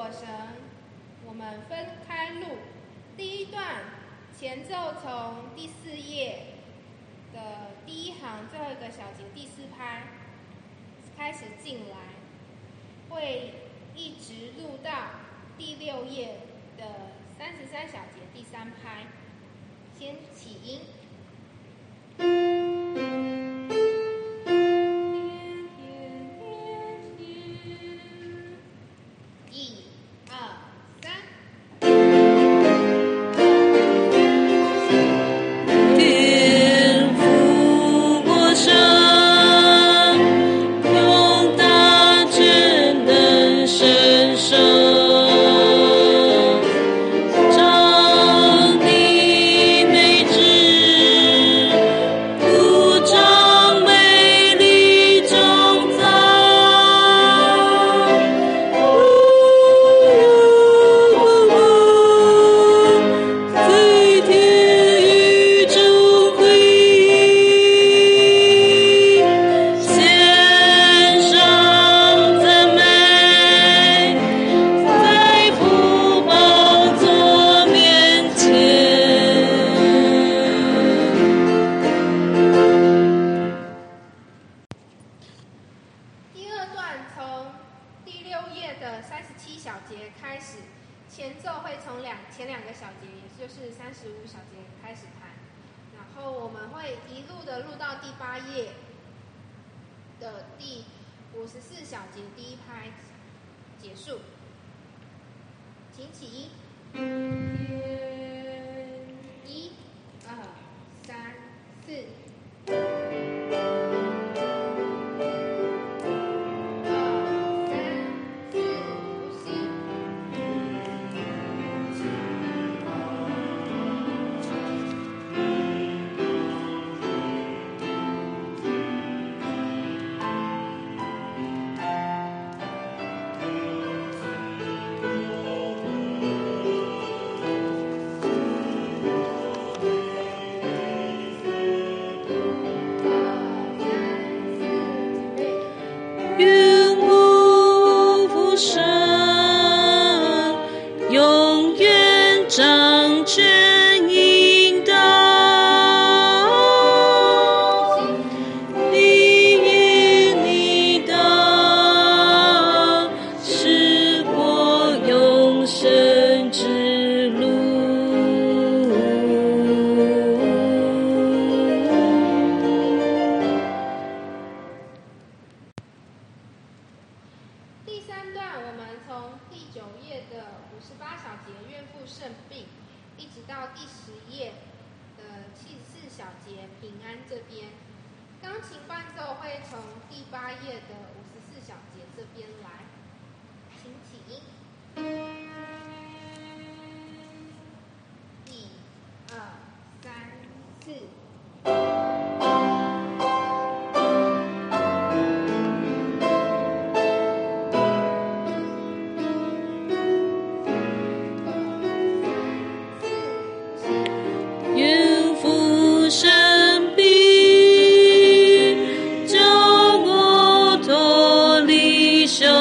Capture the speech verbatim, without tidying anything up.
火绳，我们分开录。第一段前奏从第四页的第一行最后一个小节第四拍开始进来，会一直录到第六页的三十三小节第三拍。先起音。前奏会从两前两个小节，也就是三十五小节开始弹，然后我们会一路的录到第八页的第五十四小节第一拍结束。请起音，一、二、三、四。 愿我福生，永远掌权引导，你引你导，是我永生之路。 第三段我们从第九页的五十八小节怨妇圣病，一直到第十页的七十四小节平安这边。钢琴伴奏会从第八页的五十四小节这边来，请起音。一、二、三、四。 愿福生病，救我脱离羞